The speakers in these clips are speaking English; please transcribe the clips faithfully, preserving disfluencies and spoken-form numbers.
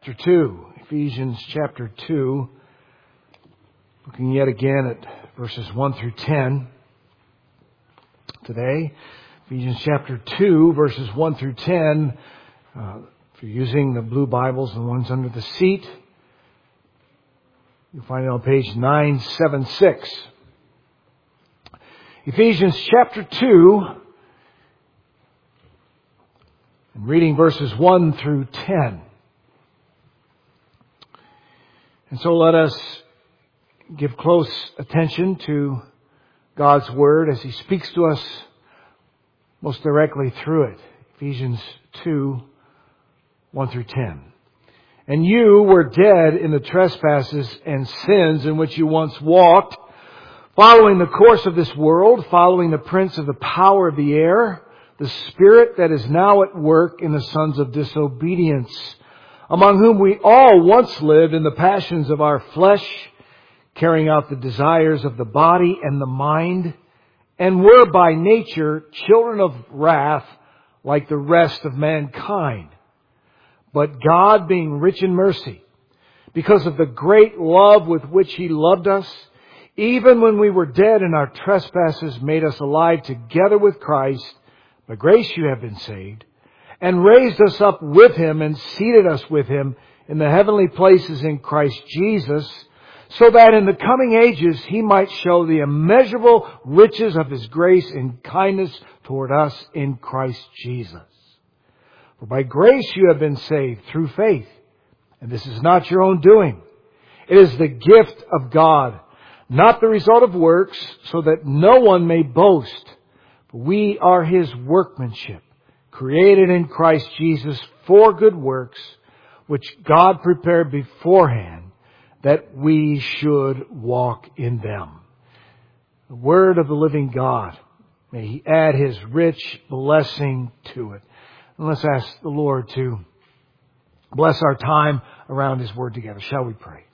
Chapter two, Ephesians chapter two, looking yet again at verses one through ten today. Ephesians chapter two, verses one through ten. Uh, if you're using the blue Bibles, the ones under the seat, you'll find it on page nine seventy-six. Ephesians chapter two, and reading verses one through ten. And so let us give close attention to God's Word as He speaks to us most directly through it. Ephesians two, one through ten. And you were dead in the trespasses and sins in which you once walked, following the course of this world, following the prince of the power of the air, the spirit that is now at work in the sons of disobedience, among whom we all once lived in the passions of our flesh, carrying out the desires of the body and the mind, and were by nature children of wrath like the rest of mankind. But God, being rich in mercy, because of the great love with which He loved us, even when we were dead in our trespasses, made us alive together with Christ. By grace you have been saved, and raised us up with Him and seated us with Him in the heavenly places in Christ Jesus, so that in the coming ages He might show the immeasurable riches of His grace and kindness toward us in Christ Jesus. For by grace you have been saved through faith, and this is not your own doing. It is the gift of God, not the result of works, so that no one may boast. For we are His workmanship, created in Christ Jesus for good works, which God prepared beforehand that we should walk in them. The Word of the living God, may He add His rich blessing to it. And let's ask the Lord to bless our time around His Word together. Shall we pray?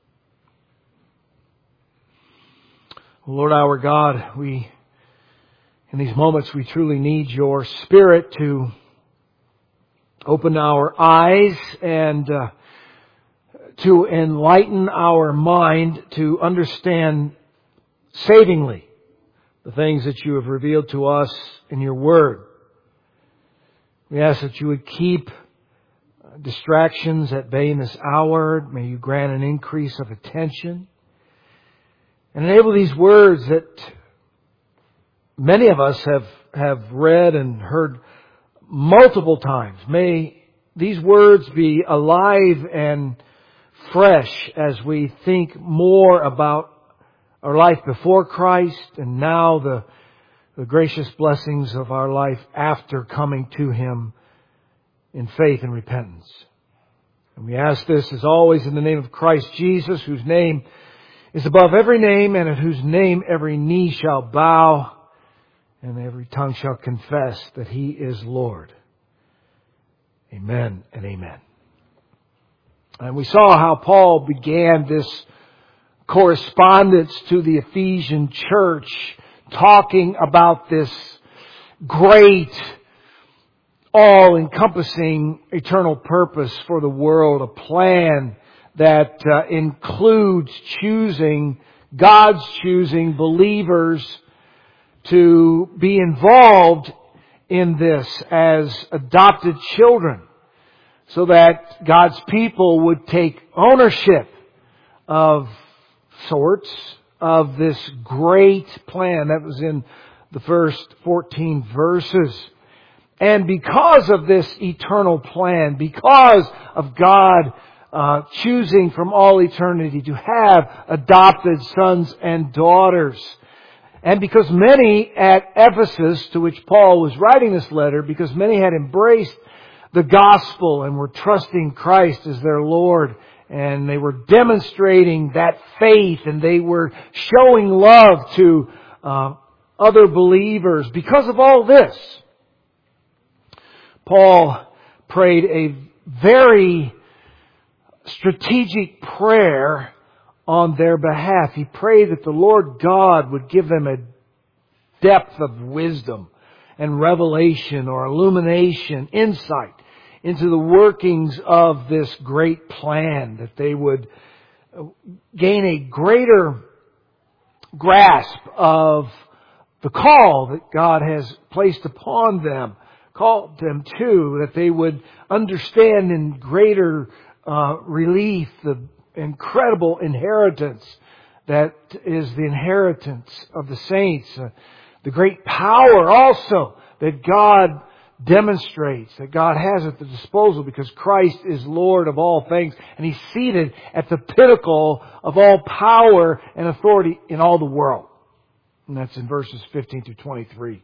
Lord our God, we in these moments we truly need Your Spirit to open our eyes and uh, to enlighten our mind to understand savingly the things that You have revealed to us in Your Word. We ask that You would keep distractions at bay in this hour. May You grant an increase of attention and enable these words that many of us have, have read and heard multiple times. May these words be alive and fresh as we think more about our life before Christ and now the, the gracious blessings of our life after coming to Him in faith and repentance. And we ask this as always in the name of Christ Jesus, whose name is above every name, and at whose name every knee shall bow and every tongue shall confess that He is Lord. Amen and amen. And we saw how Paul began this correspondence to the Ephesian church, talking about this great, all-encompassing eternal purpose for the world, a plan that uh, includes choosing, God's choosing believers to be involved in this as adopted children, so that God's people would take ownership of sorts of this great plan that was in the first fourteen verses. And because of this eternal plan, because of God uh, choosing from all eternity to have adopted sons and daughters, and because many at Ephesus, to which Paul was writing this letter, because many had embraced the gospel and were trusting Christ as their Lord, and they were demonstrating that faith, and they were showing love to uh, other believers. Because of all this, Paul prayed a very strategic prayer on their behalf. He prayed that the Lord God would give them a depth of wisdom and revelation or illumination, insight into the workings of this great plan, that they would gain a greater grasp of the call that God has placed upon them, called them to, that they would understand in greater uh, relief the incredible inheritance that is the inheritance of the saints, uh, the great power also that God demonstrates, that God has at the disposal, because Christ is Lord of all things, and He's seated at the pinnacle of all power and authority in all the world. And that's in verses fifteen through twenty-three.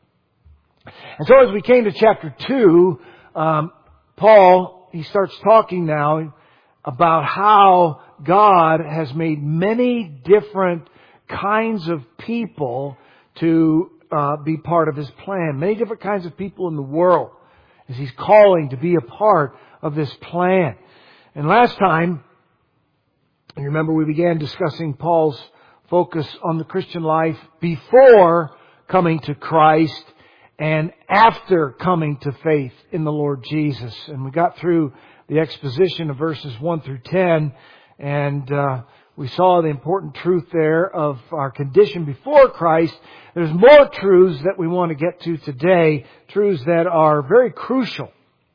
And so as we came to chapter two, um, Paul, he starts talking now about how God has made many different kinds of people to uh, be part of His plan. Many different kinds of people in the world as He's calling to be a part of this plan. And last time, you remember we began discussing Paul's focus on the Christian life before coming to Christ and after coming to faith in the Lord Jesus. And we got through the exposition of verses one through ten, and uh, we saw the important truth there of our condition before Christ. There's more truths that we want to get to today, truths that are very crucial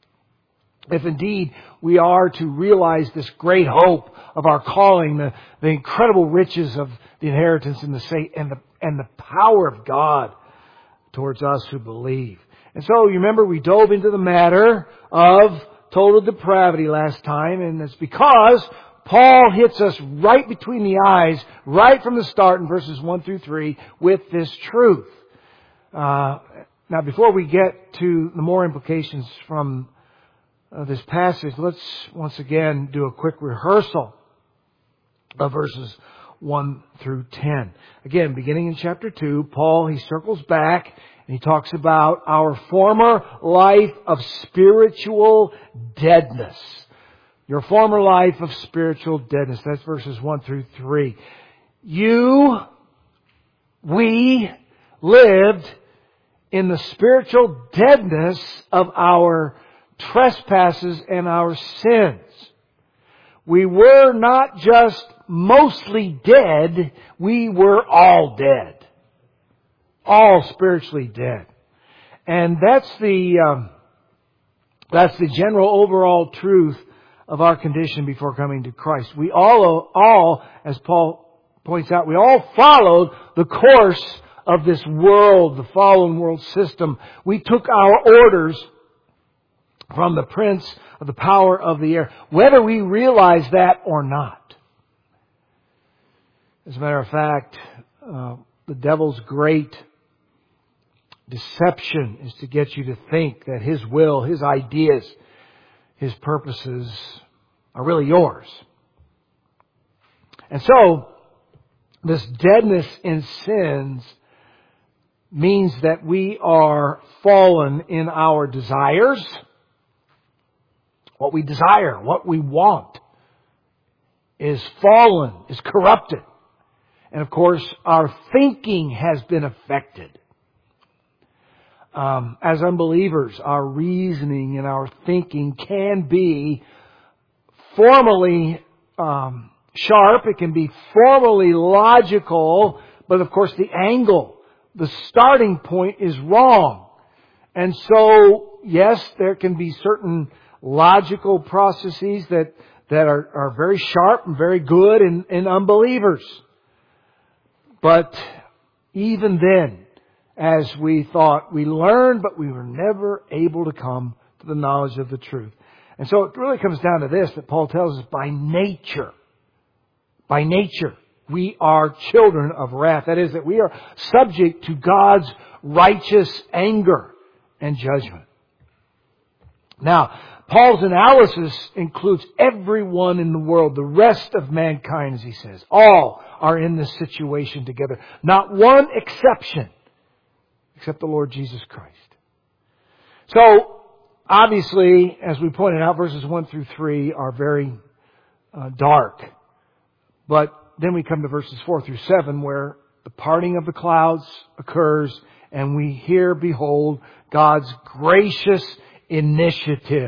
if indeed we are to realize this great hope of our calling, the, the incredible riches of the inheritance in the saint, and the and the power of God towards us who believe. And so you remember we dove into the matter of total depravity last time, and it's because Paul hits us right between the eyes, right from the start in verses one through three, with this truth. Uh, now, before we get to the more implications from uh, this passage, let's once again do a quick rehearsal of verses one through ten. Again, beginning in chapter two, Paul, he circles back and he talks about our former life of spiritual deadness. Your former life of spiritual deadness. That's verses one through three. You, we lived in the spiritual deadness of our trespasses and our sins. We were not just mostly dead, we were all dead. All spiritually dead. And that's the um, that's the general overall truth of our condition before coming to Christ. We all, all, as Paul points out, we all followed the course of this world, the fallen world system. We took our orders from the prince of the power of the air, whether we realize that or not. As a matter of fact, uh, the devil's great deception is to get you to think that his will, his ideas, his purposes are really yours. And so, this deadness in sins means that we are fallen in our desires. What we desire, what we want, is fallen, is corrupted. And of course, our thinking has been affected. Um, as unbelievers, our reasoning and our thinking can be formally um, sharp. It can be formally logical. But of course, the angle, the starting point is wrong. And so, yes, there can be certain logical processes that, that are, are very sharp and very good in, in unbelievers. But even then, as we thought, we learned, but we were never able to come to the knowledge of the truth. And so it really comes down to this, that Paul tells us by nature, by nature, we are children of wrath. That is, that we are subject to God's righteous anger and judgment. Now, Paul's analysis includes everyone in the world, the rest of mankind, as he says. All are in this situation together. Not one exception, except the Lord Jesus Christ. So, obviously, as we pointed out, verses one through three are very uh, dark. But then we come to verses four through seven, where the parting of the clouds occurs, and we hear, behold, God's gracious initiative.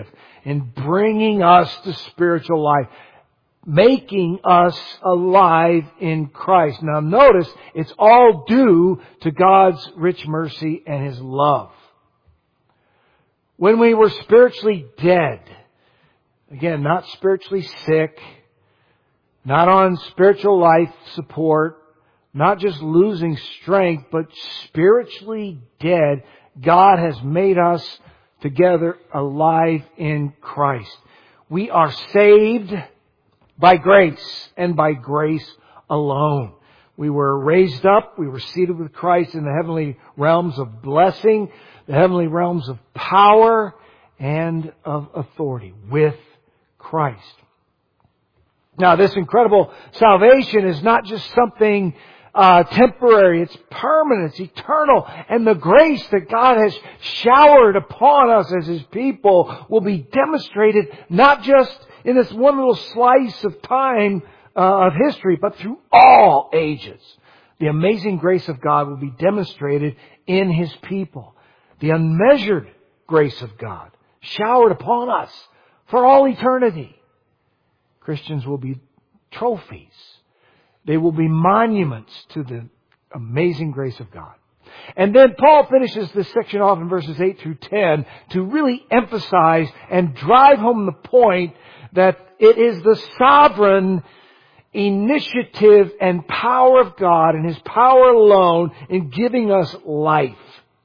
in bringing us to spiritual life, making us alive in Christ. Now notice, it's all due to God's rich mercy and His love. When we were spiritually dead, again, not spiritually sick, not on spiritual life support, not just losing strength, but spiritually dead, God has made us together alive in Christ. We are saved by grace and by grace alone. We were raised up, we were seated with Christ in the heavenly realms of blessing, the heavenly realms of power and of authority with Christ. Now, this incredible salvation is not just something uh, temporary. It's permanent. It's eternal. And the grace that God has showered upon us as His people will be demonstrated not just in this one little slice of time uh, of history, but through all ages. The amazing grace of God will be demonstrated in His people. The unmeasured grace of God showered upon us for all eternity. Christians will be trophies. They will be monuments to the amazing grace of God. And then Paul finishes this section off in verses eight through ten to really emphasize and drive home the point that it is the sovereign initiative and power of God and His power alone in giving us life.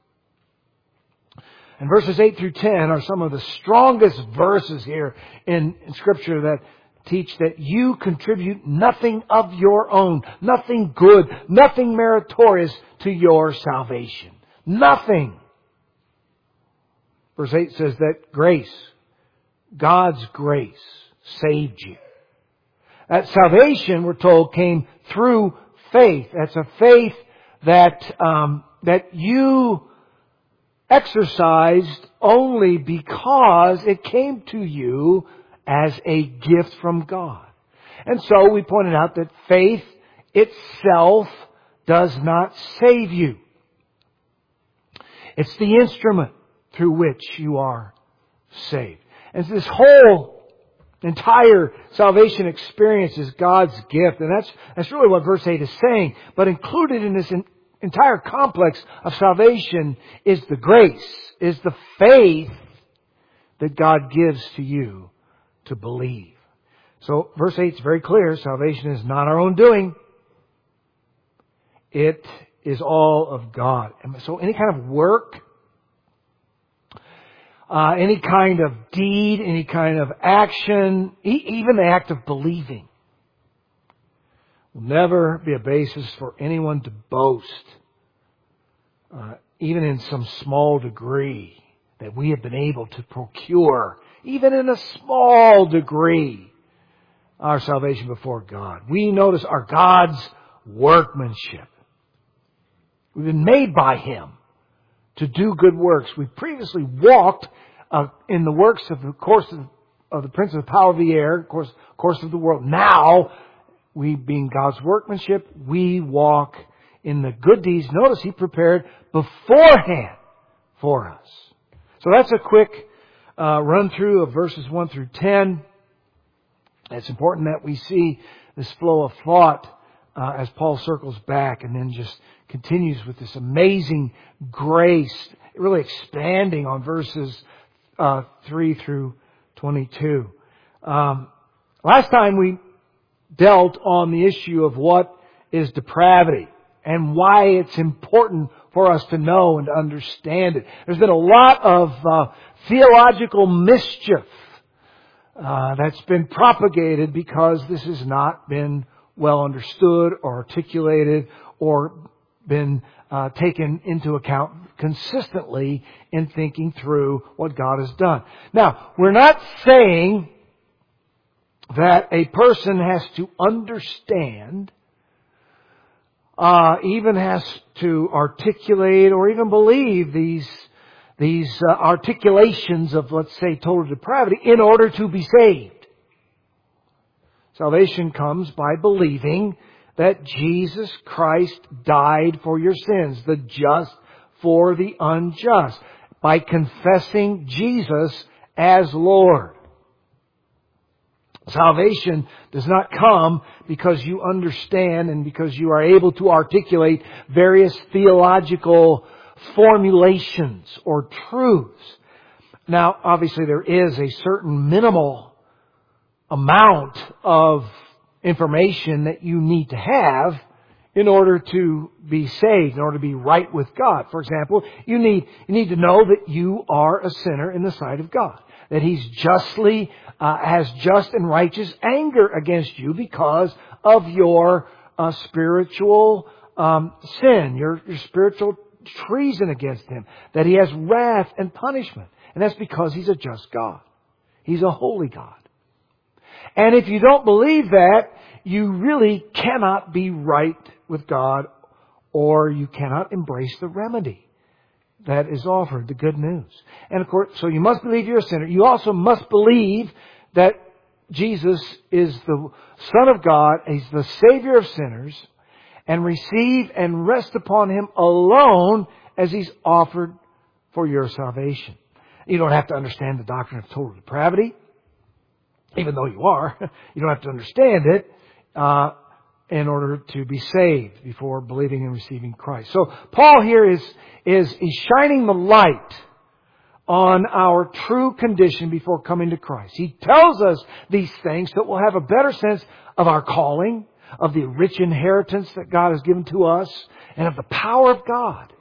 And verses eight through ten are some of the strongest verses here in, in Scripture that teach that you contribute nothing of your own, nothing good, nothing meritorious to your salvation. Nothing. Verse eight says that grace, God's grace, saved you. That salvation, we're told, came through faith. That's a faith that um, that you exercised only because it came to you as a gift from God. And so we pointed out that faith itself does not save you. It's the instrument through which you are saved. And this whole entire salvation experience is God's gift. And that's, that's really what verse eight is saying. But included in this in, entire complex of salvation is the grace, is the faith that God gives to you to believe. So verse eight is very clear. Salvation is not our own doing. It is all of God. And so any kind of work, uh, any kind of deed, any kind of action, e- even the act of believing will never be a basis for anyone to boast, uh, even in some small degree, that we have been able to procure, even in a small degree, our salvation before God. We notice are God's workmanship. We've been made by Him to do good works. We previously walked uh, in the works of the course of, of the prince of the power of the air, course, course of the world. Now, we being God's workmanship, we walk in the good deeds. Notice He prepared beforehand for us. So that's a quick uh, run through of verses one through ten. It's important that we see this flow of thought uh, as Paul circles back and then just continues with this amazing grace, really expanding on verses uh, three through twenty-two. Um, last time we dealt on the issue of what is depravity and why it's important for us to know and to understand it. There's been a lot of uh, theological mischief uh, that's been propagated because this has not been well understood or articulated or been uh, taken into account consistently in thinking through what God has done. Now, we're not saying that a person has to understand, uh, even has to articulate or even believe these these uh, articulations of, let's say, total depravity in order to be saved. Salvation comes by believing that Jesus Christ died for your sins, the just for the unjust, by confessing Jesus as Lord. Salvation does not come because you understand and because you are able to articulate various theological formulations or truths. Now, obviously there is a certain minimal amount of information that you need to have in order to be saved, in order to be right with God. For example, you need, you need to know that you are a sinner in the sight of God. That He's justly, uh, has just and righteous anger against you because of your uh, spiritual um, sin, your, your spiritual treason against Him. That He has wrath and punishment. And that's because He's a just God. He's a holy God. And if you don't believe that, you really cannot be right with God, or you cannot embrace the remedy that is offered, the good news. And of course, so you must believe you're a sinner. You also must believe that Jesus is the Son of God, He's the Savior of sinners, and receive and rest upon Him alone as He's offered for your salvation. You don't have to understand the doctrine of total depravity, even though you are. You don't have to understand it uh, in order to be saved before believing and receiving Christ. So Paul here is, is, is shining the light on our true condition before coming to Christ. He tells us these things so that we'll have a better sense of our calling, of the rich inheritance that God has given to us, and of the power of God.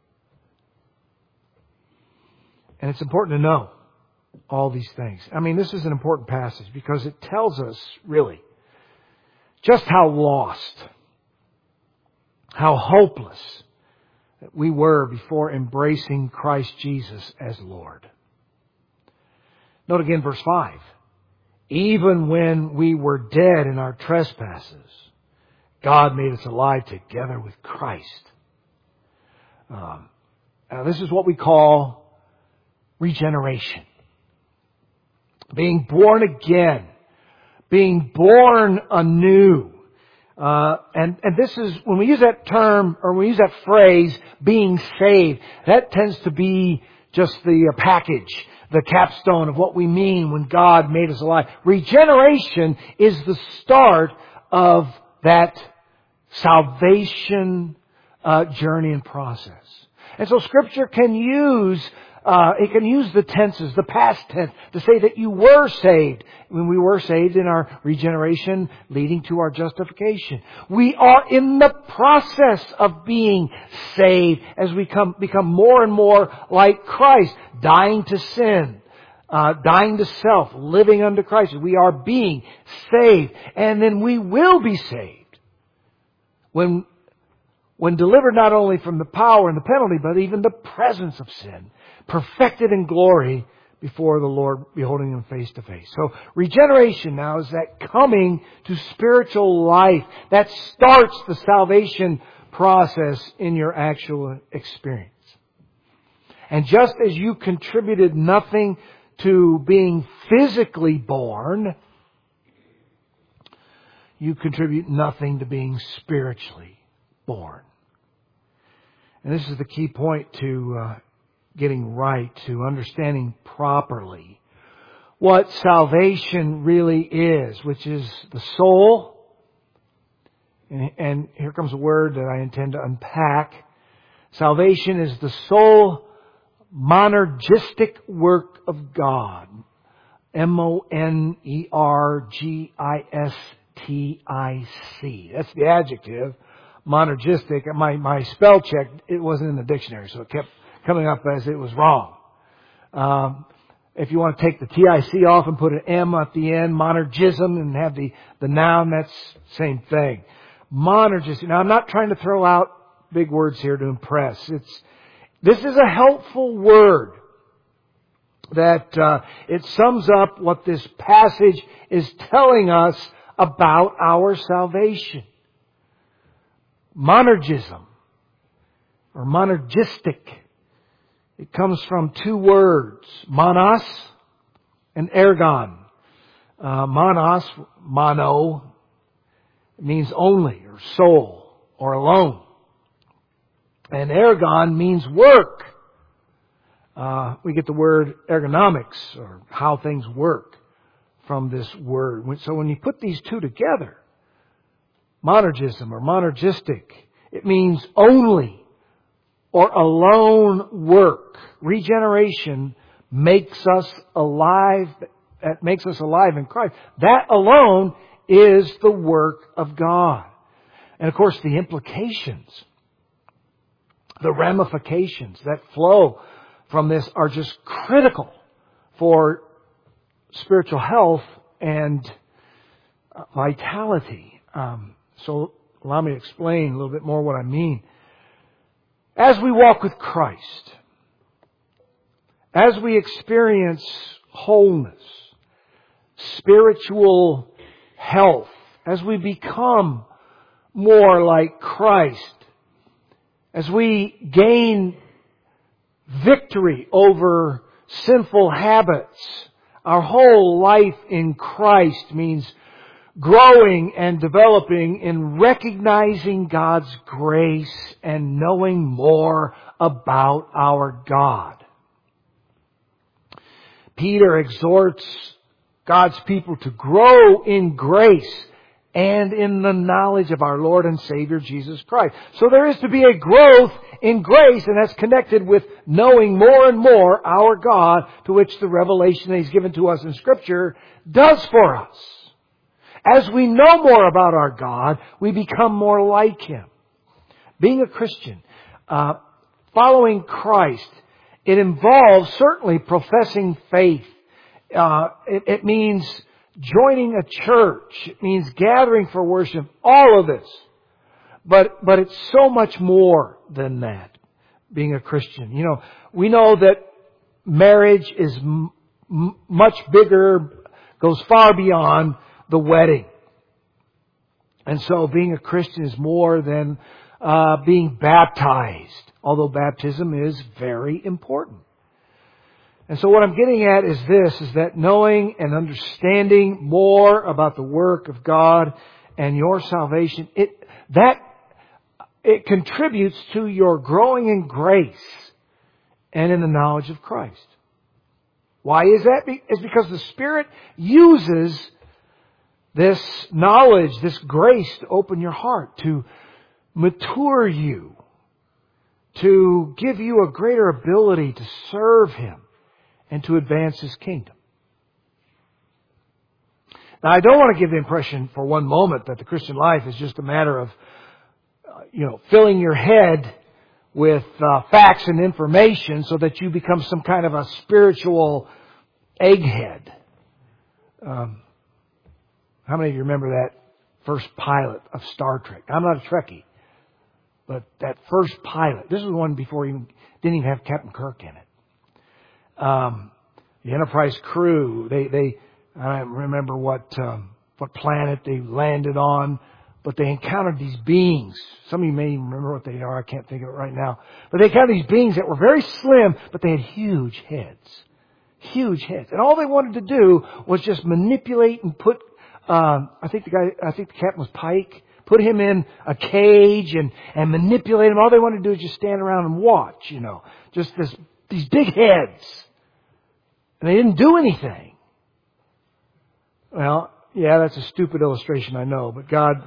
And it's important to know all these things. I mean, this is an important passage because it tells us, really, just how lost, how hopeless that we were before embracing Christ Jesus as Lord. Note again verse five. Even when we were dead in our trespasses, God made us alive together with Christ. Um, now this is what we call regeneration. Being born again. Being born anew. Uh, and, and this is, when we use that term, or when we use that phrase, being saved, that tends to be just the uh, package, the capstone of what we mean when God made us alive. Regeneration is the start of that salvation uh, journey and process. And so Scripture can use Uh, it can use the tenses, the past tense, to say that you were saved when we were saved in our regeneration leading to our justification. We are in the process of being saved as we come, become more and more like Christ, dying to sin, uh, dying to self, living under Christ. We are being saved, and then we will be saved when, when delivered not only from the power and the penalty, but even the presence of sin. Perfected in glory before the Lord, beholding Him face to face. So regeneration now is that coming to spiritual life that starts the salvation process in your actual experience. And just as you contributed nothing to being physically born, you contribute nothing to being spiritually born. And this is the key point to uh, getting right, to understanding properly what salvation really is, which is the soul. And, and here comes a word that I intend to unpack. Salvation is the soul monergistic work of God. M O N E R G I S T I C. That's the adjective. Monergistic. My, my spell check, it wasn't in the dictionary, so it kept coming up as it was wrong. Um, if you want to take the T I C off and put an M at the end, monergism, and have the, the noun, that's the same thing. Monergism. Now, I'm not trying to throw out big words here to impress. It's, this is a helpful word that uh, it sums up what this passage is telling us about our salvation. Monergism, or monergistic. It comes from two words, monos and ergon. Uh, monos, mono, means only, or soul, or alone. And ergon means work. Uh, we get the word ergonomics, or how things work, from this word. So when you put these two together, monergism or monergistic, it means only or alone work. Regeneration makes us alive, that makes us alive in Christ. That alone is the work of God. And of course the implications, the ramifications that flow from this are just critical for spiritual health and vitality. Um, so allow me to explain a little bit more what I mean. As we walk with Christ, as we experience wholeness, spiritual health, as we become more like Christ, as we gain victory over sinful habits, our whole life in Christ means growing and developing in recognizing God's grace and knowing more about our God. Peter exhorts God's people to grow in grace and in the knowledge of our Lord and Savior Jesus Christ. So there is to be a growth in grace, and that's connected with knowing more and more our God, to which the revelation that He's given to us in Scripture does for us. As we know more about our God, we become more like Him. Being a Christian, uh, following Christ, it involves certainly professing faith. Uh, it, it means joining a church. It means gathering for worship. All of this. But, but it's so much more than that, being a Christian. You know, we know that marriage is m- m- much bigger, goes far beyond the wedding. And so being a Christian is more than uh, being baptized, although baptism is very important. And so what I'm getting at is this, is that knowing and understanding more about the work of God and your salvation, it that it contributes to your growing in grace and in the knowledge of Christ. Why is that? It's because the Spirit uses this knowledge, this grace to open your heart, to mature you, to give you a greater ability to serve Him and to advance His kingdom. Now, I don't want to give the impression for one moment that the Christian life is just a matter of, uh, you know, filling your head with uh, facts and information so that you become some kind of a spiritual egghead. Um, how many of you remember that first pilot of Star Trek? I'm not a Trekkie, but that first pilot, this was one before even, didn't even have Captain Kirk in it. Um, the Enterprise crew, they, they, I don't remember what, um, what planet they landed on, but they encountered these beings. Some of you may even remember what they are. I can't think of it right now. But they encountered these beings that were very slim, but they had huge heads. Huge heads. And all they wanted to do was just manipulate and put, um, I think the guy, I think the captain was Pike, put him in a cage and, and manipulate him. All they wanted to do is just stand around and watch, you know, just this, these big heads. And they didn't do anything. Well, yeah, that's a stupid illustration, I know, but God,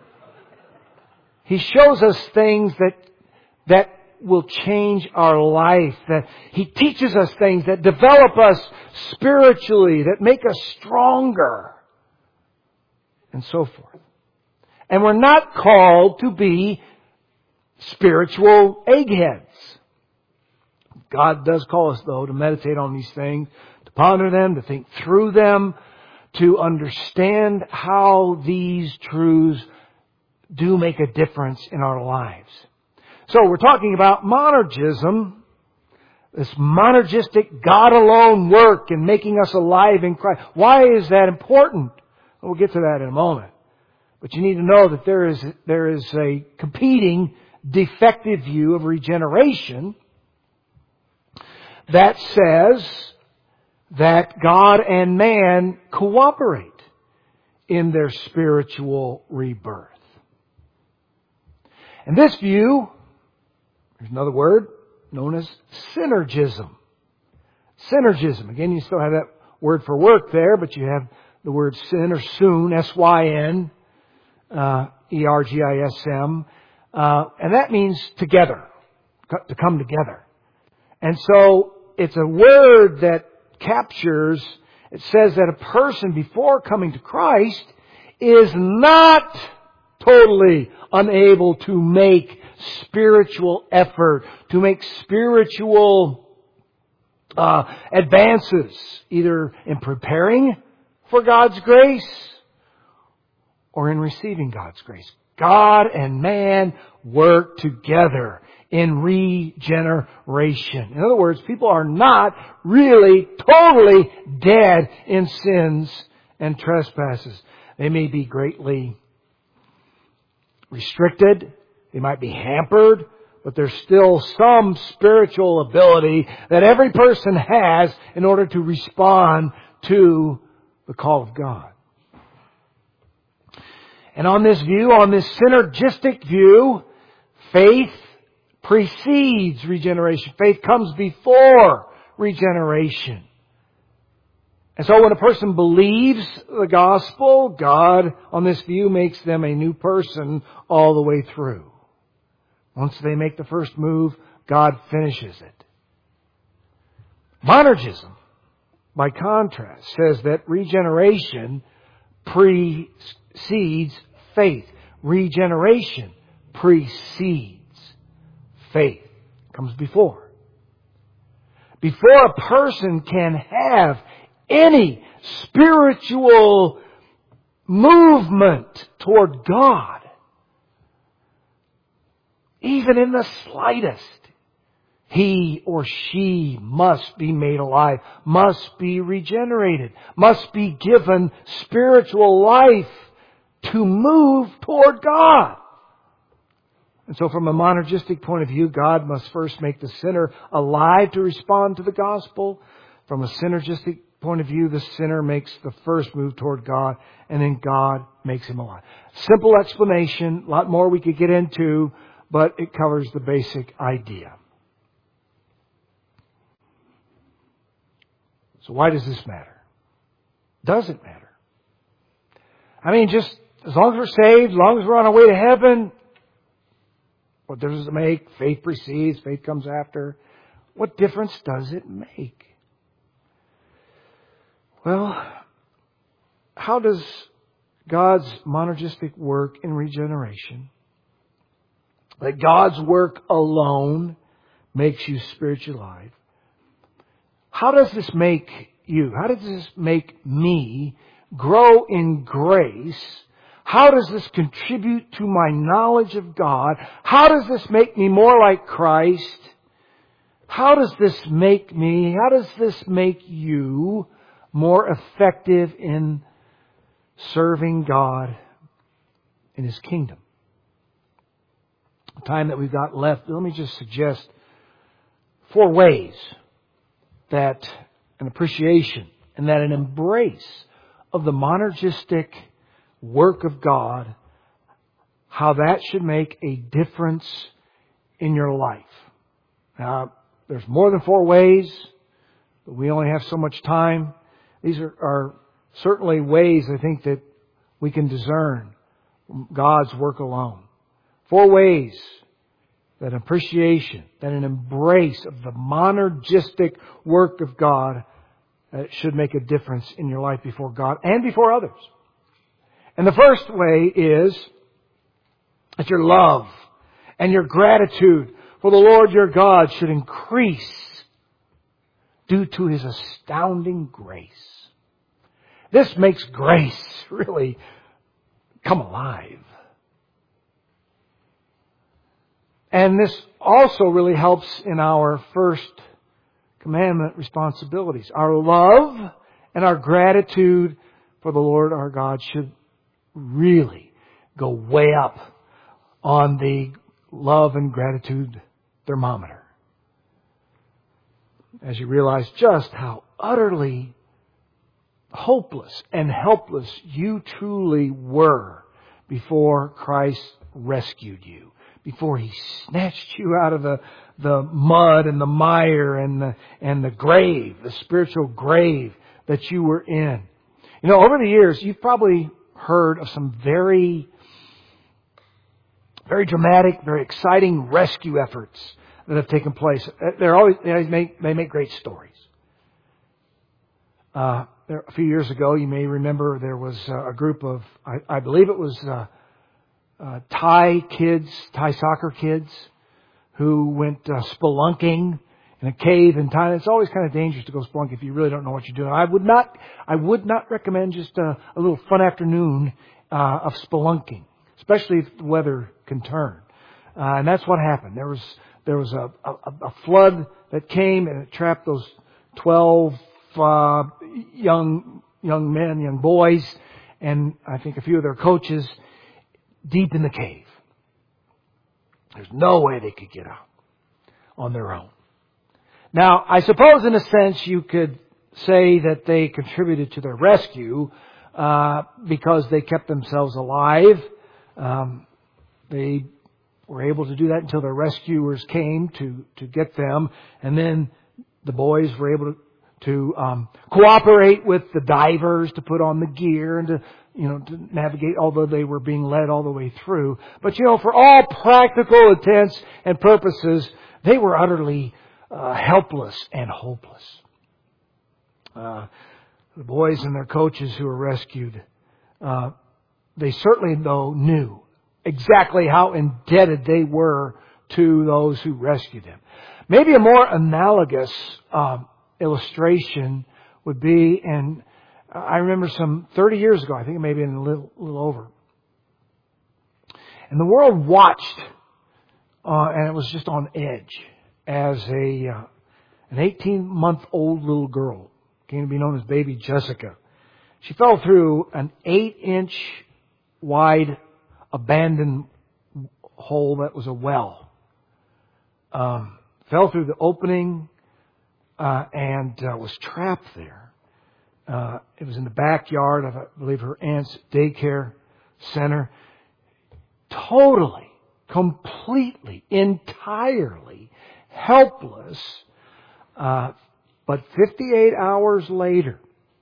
He shows us things that, that will change our life, that He teaches us things that develop us spiritually, that make us stronger, and so forth. And we're not called to be spiritual eggheads. God does call us, though, to meditate on these things, to ponder them, to think through them, to understand how these truths do make a difference in our lives. So we're talking about monergism, this monergistic God alone work in making us alive in Christ. Why is that important? We'll get to that in a moment. But you need to know that there is, there is a competing, defective view of regeneration that says that God and man cooperate in their spiritual rebirth. And this view, there's another word, known as synergism. Synergism. Again, you still have that word for work there, but you have the word sin or soon, S Y N, uh, E R G I S M. Uh, and that means together, to come together. And so it's a word that captures, it says that a person before coming to Christ is not totally unable to make spiritual effort, to make spiritual uh, advances, either in preparing for God's grace or in receiving God's grace. God and man work together in regeneration. In other words, people are not really totally dead in sins and trespasses. They may be greatly restricted. They might be hampered. But there's still some spiritual ability that every person has in order to respond to the call of God. And on this view, on this synergistic view, faith precedes regeneration. Faith comes before regeneration. And so when a person believes the gospel, God, on this view, makes them a new person all the way through. Once they make the first move, God finishes it. Monergism, by contrast, says that regeneration precedes faith. Regeneration precedes faith. Comes before. Before a person can have any spiritual movement toward God, even in the slightest, he or she must be made alive, must be regenerated, must be given spiritual life to move toward God. And so from a monergistic point of view, God must first make the sinner alive to respond to the gospel. From a synergistic point of view, the sinner makes the first move toward God, and then God makes him alive. Simple explanation, a lot more we could get into, but it covers the basic idea. So why does this matter? Does it matter? I mean, just as long as we're saved, as long as we're on our way to heaven, what difference does it make? Faith precedes, faith comes after. What difference does it make? Well, how does God's monergistic work in regeneration, that God's work alone makes you spiritually alive, how does this make you, how does this make me grow in grace? How does this contribute to my knowledge of God? How does this make me more like Christ? How does this make me, how does this make you more effective in serving God in His kingdom? The time that we've got left, let me just suggest four ways that an appreciation and that an embrace of the monergistic work of God, how that should make a difference in your life. Now, there's more than four ways, but we only have so much time. These are, are certainly ways, I think, that we can discern God's work alone. Four ways that appreciation, that an embrace of the monergistic work of God uh, should make a difference in your life before God and before others. And the first way is that your love and your gratitude for the Lord your God should increase due to His astounding grace. This makes grace really come alive. And this also really helps in our first commandment responsibilities. Our love and our gratitude for the Lord our God should really go way up on the love and gratitude thermometer, as you realize just how utterly hopeless and helpless you truly were before Christ rescued you, before He snatched you out of the, the mud and the mire and the, and the grave, the spiritual grave that you were in. You know, over the years, you've probably heard of some very, very dramatic, very exciting rescue efforts that have taken place. They're always, they make, they make great stories. Uh, there, a few years ago, you may remember there was a group of, I, I believe it was uh, uh, Thai kids, Thai soccer kids, who went uh, spelunking in a cave in Thailand. It's always kind of dangerous to go spelunking if you really don't know what you're doing. I would not, I would not recommend just a, a little fun afternoon uh, of spelunking, especially if the weather can turn. Uh, and that's what happened. There was there was a, a, a flood that came and it trapped those twelve uh, young young men, young boys, and I think a few of their coaches deep in the cave. There's no way they could get out on their own. Now, I suppose in a sense you could say that they contributed to their rescue uh, because they kept themselves alive. Um, they were able to do that until their rescuers came to, to get them. And then the boys were able to, to um, cooperate with the divers to put on the gear and to, you know, to navigate, although they were being led all the way through. But, you know, for all practical intents and purposes, they were utterly uh, helpless and hopeless. Uh, the boys and their coaches who were rescued, uh, they certainly, though, knew exactly how indebted they were to those who rescued them. Maybe a more analogous um, illustration would be, and I remember some thirty years ago, I think it may be a little, little over, and the world watched, uh, and it was just on edge, as a uh, an eighteen-month-old little girl came to be known as Baby Jessica. She fell through an eight-inch wide abandoned hole that was a well. Um, fell through the opening uh, and uh, was trapped there. Uh, it was in the backyard of, I believe, her aunt's daycare center. Totally, completely, entirely helpless. Uh, but fifty-eight hours later,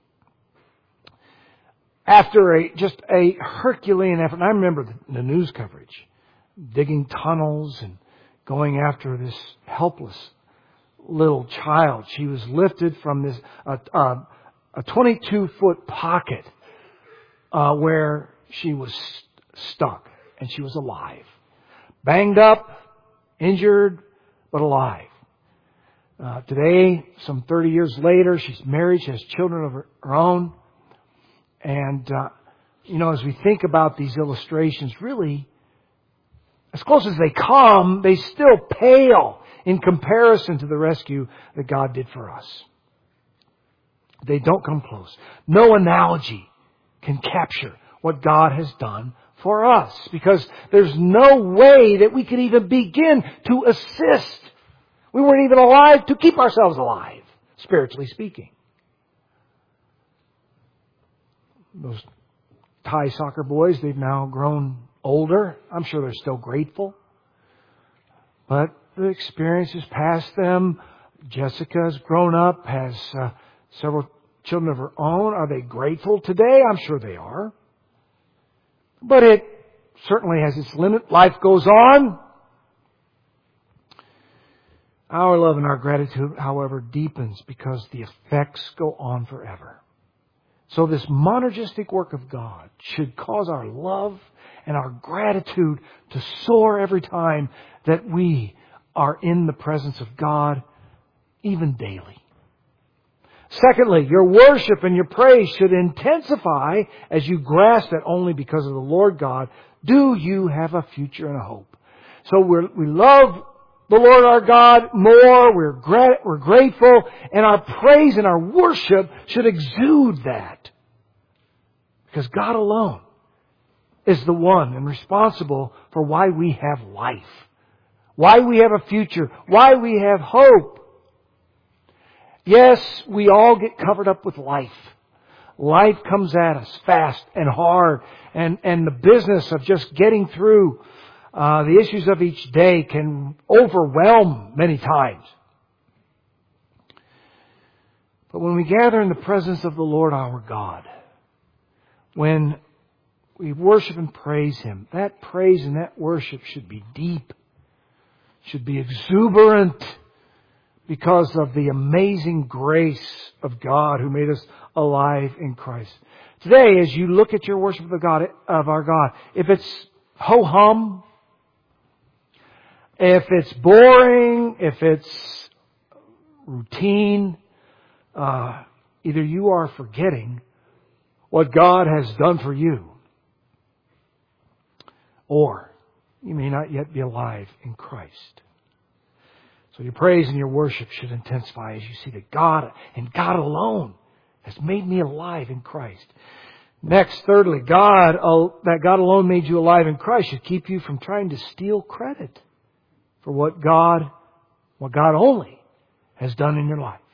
after a just a Herculean effort, and I remember the, the news coverage, digging tunnels and going after this helpless little child. She was lifted from this uh, uh, a twenty-two foot pocket uh, where she was st- stuck, and she was alive, banged up, injured, but alive. Uh, today, some thirty years later, she's married. She has children of her, her own. And, uh, you know, as we think about these illustrations, really, as close as they come, they still pale in comparison to the rescue that God did for us. They don't come close. No analogy can capture what God has done for us, because there's no way that we could even begin to assist. We weren't even alive to keep ourselves alive, spiritually speaking. Those Thai soccer boys, they've now grown older. I'm sure they're still grateful. But the experience has passed them. Jessica's grown up, has uh, several children of her own. Are they grateful today? I'm sure they are. But it certainly has its limit. Life goes on. Our love and our gratitude, however, deepens because the effects go on forever. So this monergistic work of God should cause our love and our gratitude to soar every time that we are in the presence of God, even daily. Secondly, your worship and your praise should intensify as you grasp that only because of the Lord God do you have a future and a hope. So we're, we love the Lord our God more, we're, gra- we're grateful, and our praise and our worship should exude that. Because God alone is the one and responsible for why we have life, why we have a future, why we have hope. Yes, we all get covered up with life. Life comes at us fast and hard, and, and the business of just getting through Uh, the issues of each day can overwhelm many times. But when we gather in the presence of the Lord our God, when we worship and praise Him, that praise and that worship should be deep, should be exuberant, because of the amazing grace of God who made us alive in Christ. Today, as you look at your worship of the God, of our God, if it's ho-hum, if it's boring, if it's routine, uh, either you are forgetting what God has done for you, or you may not yet be alive in Christ. So your praise and your worship should intensify as you see that God and God alone has made me alive in Christ. Next, thirdly, God, that God alone made you alive in Christ should keep you from trying to steal credit for what God, what God only has done in your life.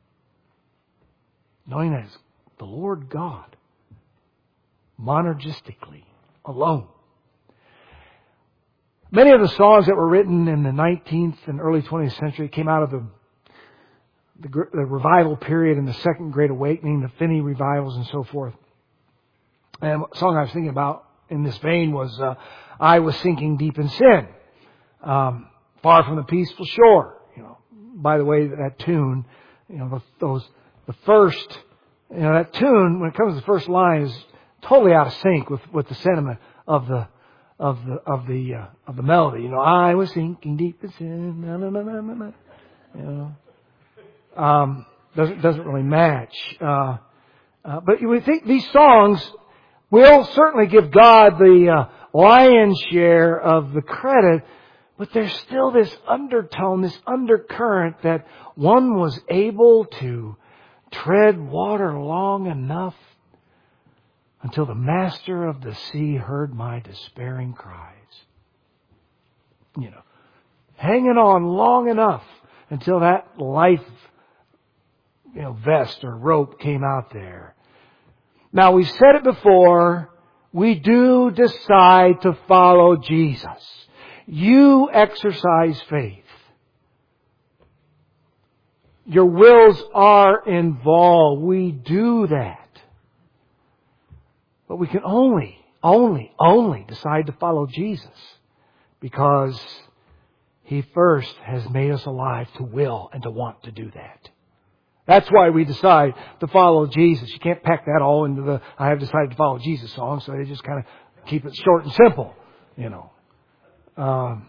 Knowing that it's the Lord God, monergistically, alone. Many of the songs that were written in the nineteenth and early twentieth century came out of the, the, the revival period and the Second Great Awakening, the Finney revivals and so forth. And a song I was thinking about in this vein was uh, I Was Sinking Deep in Sin, um, Far from the Peaceful Shore. You know, by the way, that tune, you know, the, those the first, you know, that tune, when it comes to the first line, is totally out of sync with, with the sentiment of the of the of the uh, of the melody. You know, I was sinking deep in sin. Na, na, na, na, na, na. You know, um, doesn't doesn't really match. Uh, uh, but you would think these songs will certainly give God the uh, lion's share of the credit, but there's still this undertone, this undercurrent that one was able to tread water long enough until the master of the sea heard my despairing cries. You know, hanging on long enough until that life, you know, vest or rope came out there. Now, we've said it before, we do decide to follow Jesus. You exercise faith. Your wills are involved. We do that. But we can only, only, only decide to follow Jesus because He first has made us alive to will and to want to do that. That's why we decide to follow Jesus. You can't pack that all into the I have decided to follow Jesus song, so they just kind of keep it short and simple, you know. Um,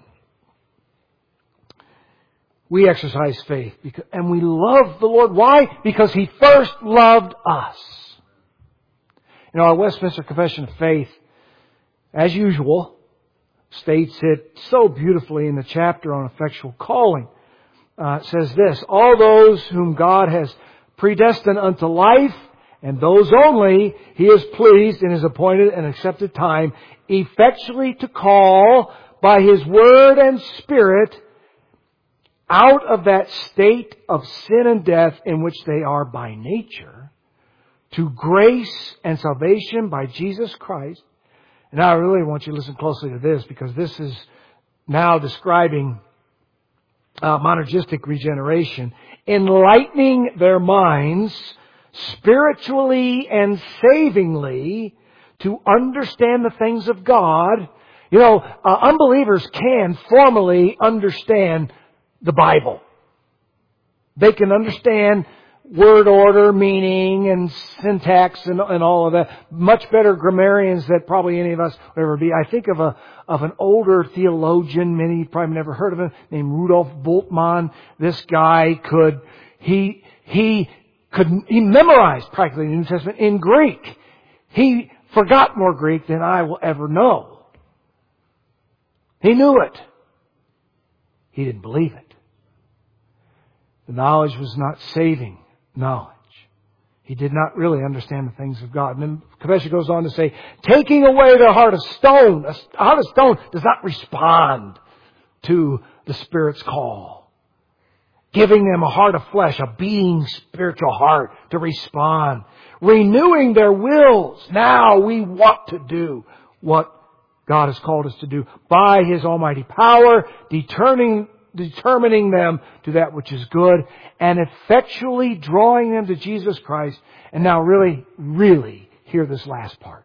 we exercise faith because, and we love the Lord. Why? Because He first loved us. You know, our Westminster Confession of Faith, as usual, states it so beautifully in the chapter on effectual calling. Uh, it says this, all those whom God has predestined unto life, and those only He is pleased in His appointed and accepted time, effectually to call by His Word and Spirit out of that state of sin and death in which they are by nature, to grace and salvation by Jesus Christ. And now I really want you to listen closely to this, because this is now describing uh, monergistic regeneration, enlightening their minds spiritually and savingly to understand the things of God. You know, uh, unbelievers can formally understand the Bible. They can understand word order, meaning, and syntax, and, and all of that. Much better grammarians than probably any of us would ever be. I think of a of an older theologian, many you've probably never heard of him, named Rudolf Bultmann. This guy could he he could he memorized practically the New Testament in Greek. He forgot more Greek than I will ever know. He knew it. He didn't believe it. The knowledge was not saving knowledge. He did not really understand the things of God. And then Confession goes on to say, taking away their heart of stone. A heart of stone does not respond to the Spirit's call. Giving them a heart of flesh, a beating spiritual heart to respond. Renewing their wills. Now we want to do what God has called us to do by His almighty power, determining, determining them to that which is good and effectually drawing them to Jesus Christ. And now really, really hear this last part.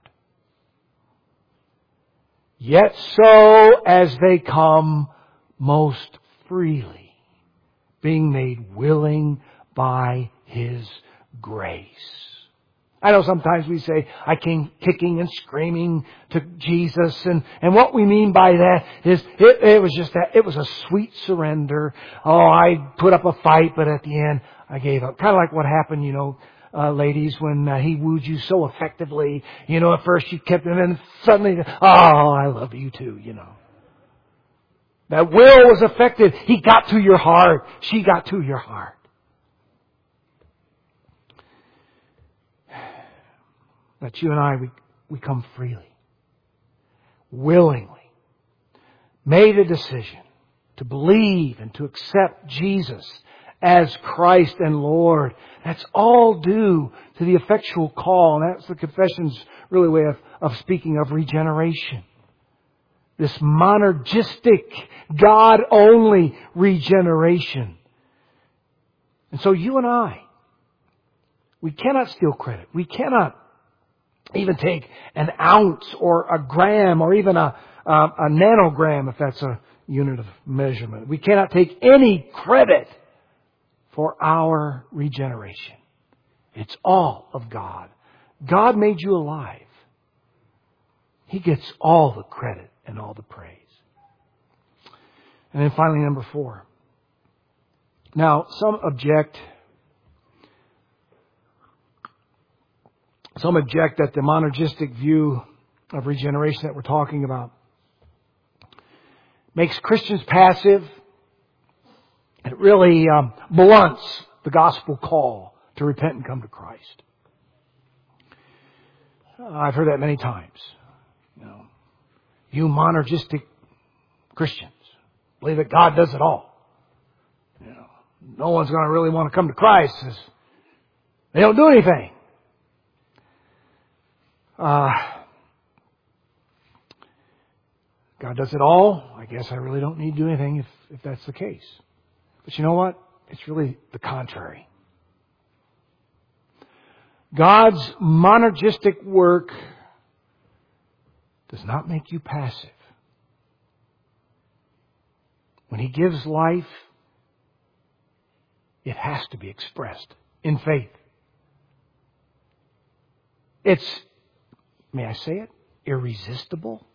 Yet so as they come most freely, being made willing by His grace. I know sometimes we say, I came kicking and screaming to Jesus, and, and what we mean by that is it, it was just that, it was a sweet surrender. Oh, I put up a fight, but at the end, I gave up. Kind of like what happened, you know, uh, ladies, when uh, he wooed you so effectively. You know, at first you kept him, and suddenly, oh, I love you too, you know. That will was affected. He got to your heart. She got to your heart. That you and I, we, we come freely, willingly, made a decision to believe and to accept Jesus as Christ and Lord. That's all due to the effectual call. And that's the confession's really way of, of speaking of regeneration. This monergistic, God-only regeneration. And so you and I, we cannot steal credit. We cannot even take an ounce or a gram or even a, a, a nanogram, if that's a unit of measurement. We cannot take any credit for our regeneration. It's all of God. God made you alive. He gets all the credit and all the praise. And then finally, number four. Now, some object Some object that the monergistic view of regeneration that we're talking about makes Christians passive. It really um, blunts the gospel call to repent and come to Christ. Uh, I've heard that many times. You know, you monergistic Christians believe that God does it all. You know, no one's going to really want to come to Christ. They don't do anything. Uh, God does it all. I guess I really don't need to do anything if, if that's the case. But you know what? It's really the contrary. God's monergistic work does not make you passive. When He gives life, it has to be expressed in faith. It's, may I say it, irresistible,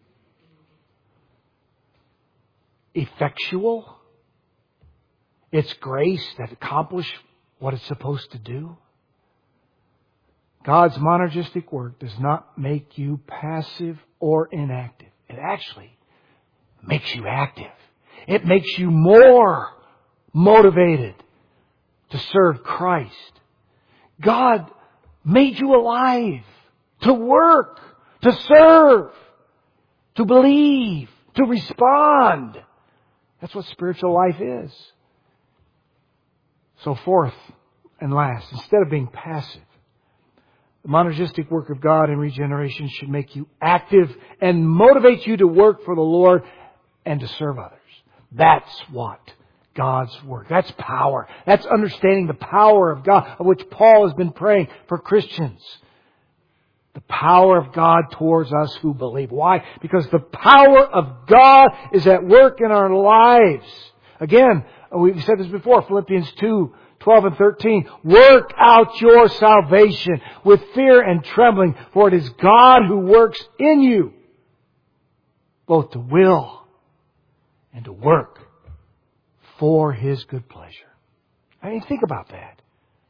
effectual. It's grace that accomplishes what it's supposed to do. God's monergistic work does not make you passive or inactive. It actually makes you active. It makes you more motivated to serve Christ. God made you alive to work, to serve, to believe, to respond. That's what spiritual life is. So fourth and last, instead of being passive, the monergistic work of God in regeneration should make you active and motivate you to work for the Lord and to serve others. That's what God's work. That's power. That's understanding the power of God, of which Paul has been praying for Christians. The power of God towards us who believe. Why? Because the power of God is at work in our lives. Again, we've said this before, Philippians two, twelve and thirteen. Work out your salvation with fear and trembling, for it is God who works in you, both to will and to work for His good pleasure. I mean, think about that.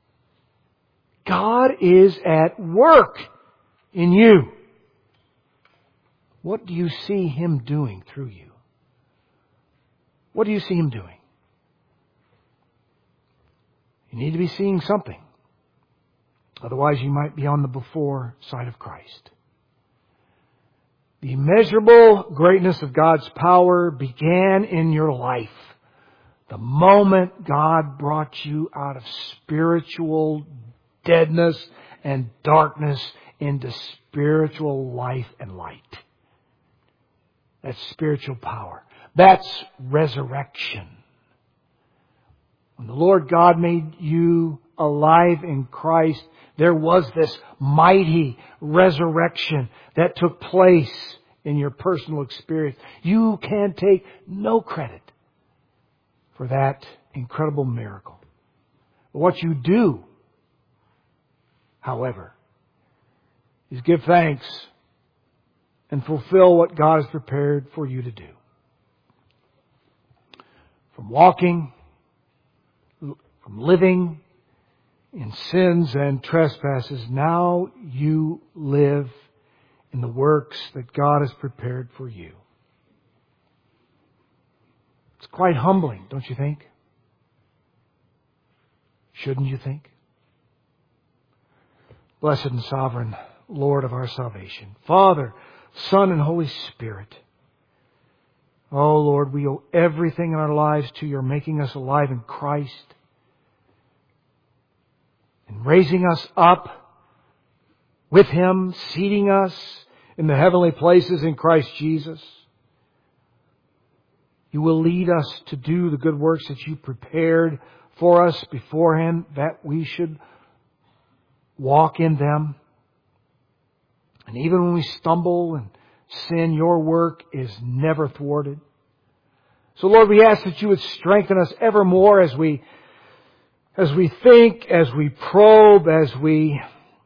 God is at work in you. What do you see Him doing through you? What do you see Him doing? You need to be seeing something. Otherwise, you might be on the before side of Christ. The immeasurable greatness of God's power began in your life the moment God brought you out of spiritual deadness and darkness into spiritual life and light. That's spiritual power. That's resurrection. When the Lord God made you alive in Christ, there was this mighty resurrection that took place in your personal experience. You can take no credit for that incredible miracle. But what you do, however, is give thanks and fulfill what God has prepared for you to do. From walking, from living in sins and trespasses, now you live in the works that God has prepared for you. It's quite humbling, don't you think? Shouldn't you think? Blessed and sovereign Lord of our salvation, Father, Son, and Holy Spirit. Oh Lord, we owe everything in our lives to your making us alive in Christ and raising us up with Him, seating us in the heavenly places in Christ Jesus. You will lead us to do the good works that you prepared for us beforehand, that we should walk in them. And even when we stumble and sin, your work is never thwarted. So Lord, we ask that you would strengthen us ever more as we, as we think, as we probe, as we,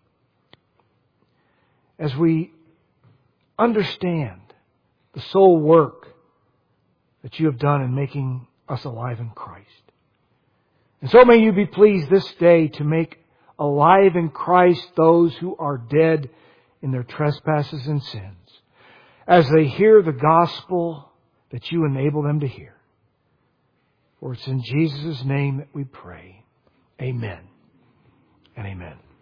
as we understand the soul work that you have done in making us alive in Christ. And so may you be pleased this day to make alive in Christ those who are dead in their trespasses and sins, as they hear the gospel that you enable them to hear. For it's in Jesus' name that we pray. Amen and amen.